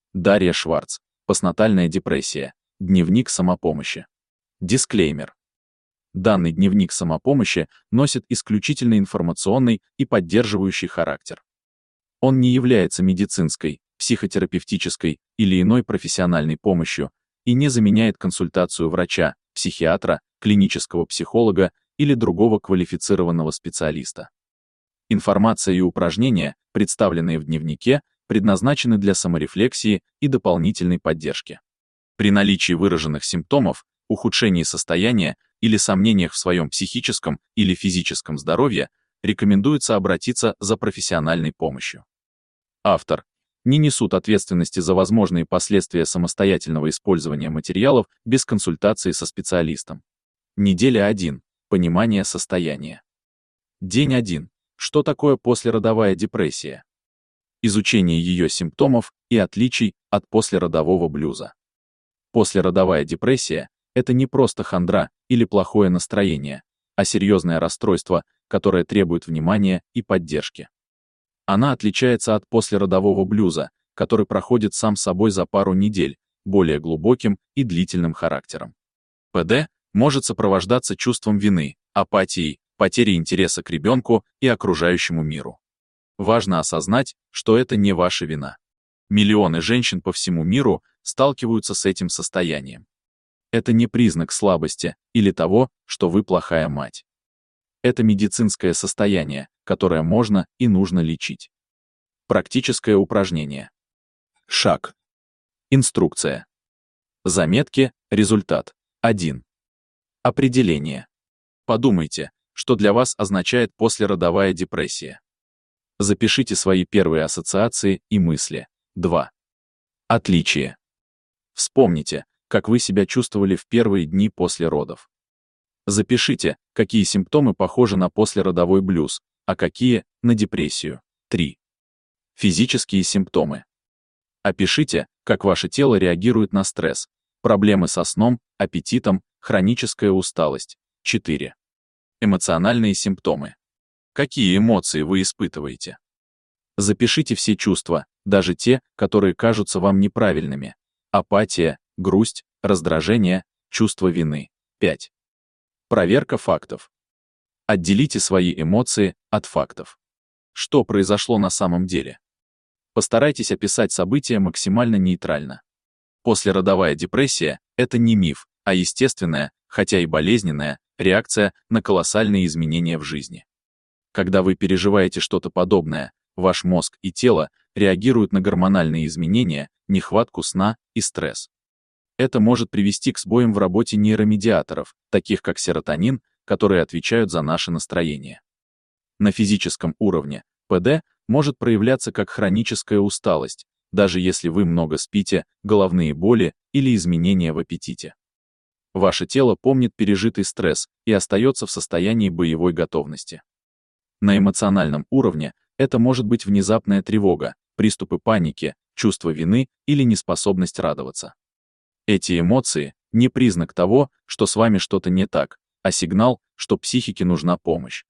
Дарья Шварц. Постнатальная депрессия. Дневник самопомощи. Дисклеймер. Данный дневник самопомощи носит исключительно информационный и поддерживающий характер. Он не является медицинской, психотерапевтической или иной профессиональной помощью и не заменяет консультацию врача, психиатра, клинического психолога или другого квалифицированного специалиста. Информация и упражнения, представленные в дневнике, предназначены для саморефлексии и дополнительной поддержки. При наличии выраженных симптомов, ухудшении состояния или сомнениях в своем психическом или физическом здоровье, рекомендуется обратиться за профессиональной помощью. Автор не несут ответственности за возможные последствия самостоятельного использования материалов без консультации со специалистом. Неделя 1. Понимание состояния. День 1. Что такое послеродовая депрессия? Изучение ее симптомов и отличий от послеродового блюза. Послеродовая депрессия – это не просто хандра или плохое настроение, а серьезное расстройство, которое требует внимания и поддержки. Она отличается от послеродового блюза, который проходит сам собой за пару недель, более глубоким и длительным характером. ПД может сопровождаться чувством вины, апатией, потерей интереса к ребенку и окружающему миру. Важно осознать, что это не ваша вина. Миллионы женщин по всему миру сталкиваются с этим состоянием. Это не признак слабости или того, что вы плохая мать. Это медицинское состояние, которое можно и нужно лечить. Практическое упражнение. Шаг. Инструкция. Заметки. Результат. 1. Определение. Подумайте, что для вас означает послеродовая депрессия. Запишите свои первые ассоциации и мысли. 2. Отличие. Вспомните, как вы себя чувствовали в первые дни после родов. Запишите, какие симптомы похожи на послеродовой блюз, а какие — на депрессию. 3. Физические симптомы. Опишите, как ваше тело реагирует на стресс, проблемы со сном, аппетитом, хроническая усталость. 4. Эмоциональные симптомы. Какие эмоции вы испытываете? Запишите все чувства, даже те, которые кажутся вам неправильными. Апатия, грусть, раздражение, чувство вины. 5. Проверка фактов. Отделите свои эмоции от фактов. Что произошло на самом деле? Постарайтесь описать события максимально нейтрально. Послеродовая депрессия – это не миф, а естественная, хотя и болезненная, реакция на колоссальные изменения в жизни. Когда вы переживаете что-то подобное, ваш мозг и тело реагируют на гормональные изменения, нехватку сна и стресс. Это может привести к сбоям в работе нейромедиаторов, таких как серотонин, которые отвечают за наше настроение. На физическом уровне ПД может проявляться как хроническая усталость, даже если вы много спите, головные боли или изменения в аппетите. Ваше тело помнит пережитый стресс и остается в состоянии боевой готовности. На эмоциональном уровне это может быть внезапная тревога, приступы паники, чувство вины или неспособность радоваться. Эти эмоции – не признак того, что с вами что-то не так, а сигнал, что психике нужна помощь.